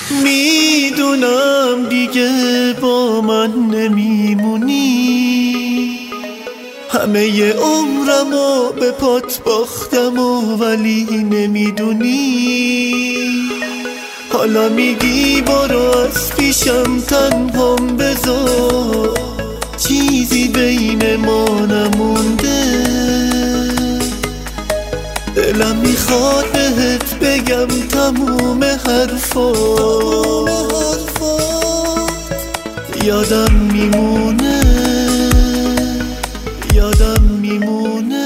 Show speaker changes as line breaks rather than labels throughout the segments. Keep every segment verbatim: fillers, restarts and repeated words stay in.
میدونم دیگه با من نمیمونی، همه ی عمرمو به پات باختم و ولی نمیدونی. حالا میگی برو از پیشم تنهام بذار، چیزی بین ما نمونده. دلم میخواد بهت بگم تموم حرفات یادم میمونه، یادم میمونه.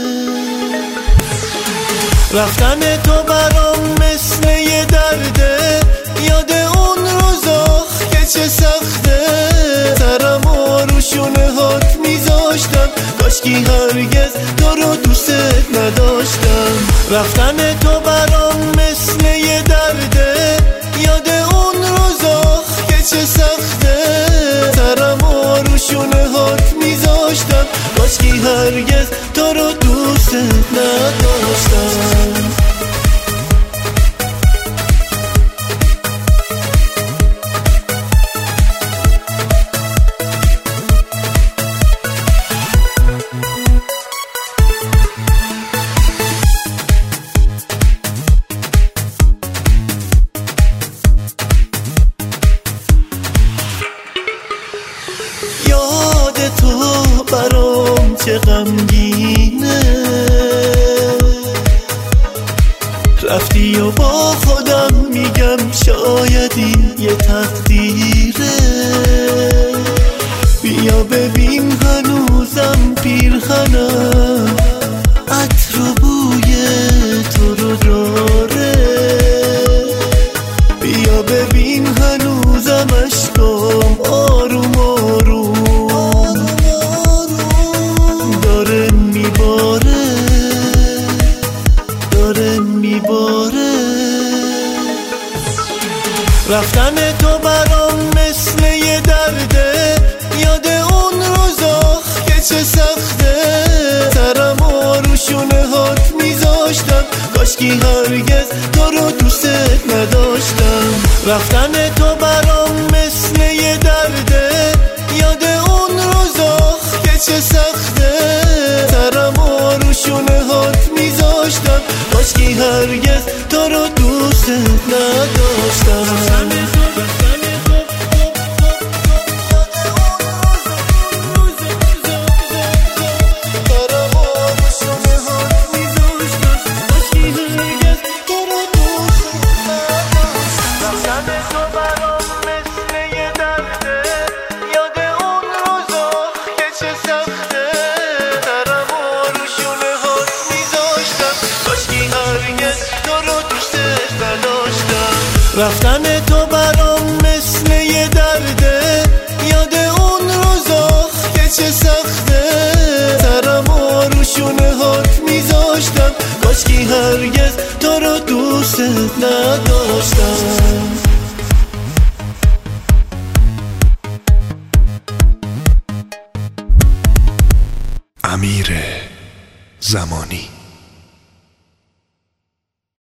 رفتن تو برام مثل یه درده، یاد اون روزا که چه سخته. سرمو رو شونه هات میذاشتم، کاشکی هرگز تو رو دوست نداشتم. رفتن تو برام مثل یه درده، یاد اون روزا که چه سخته. سرمو رو شونه هات میذاشتم، کاشکی هرگز تو رو دوست نداشتم. یاد تو برام چه غمگینه، رفتی و با خودم میگم شاید این یه تقدیره. بیا ببین هنوزم پیرهنم عطر و بوی تو رو داره. بیا ببین هنوزم اشکام آروم آروم داره میباره، داره میباره. رفتن تو برام مثل یه درده، یاد اون روزا که چه سخته. سرمو رو شونه هات میذاشتم، کاشکی هرگز تو رو دوست نداشتم. رفتن تو برام مثل یه درده، یاد اون روزا که چه سخته. سرمو رو شونه هات میذاشتم، کاشکی هرگز تو رو دوست نداشتم. رفتن تو برام مثل یه درده، یاد اون روزا که چه سخته. سرمو رو شونه هات میذاشتم، کاشکی هرگز تو رو دوست نداشتم.
امیر زمانی.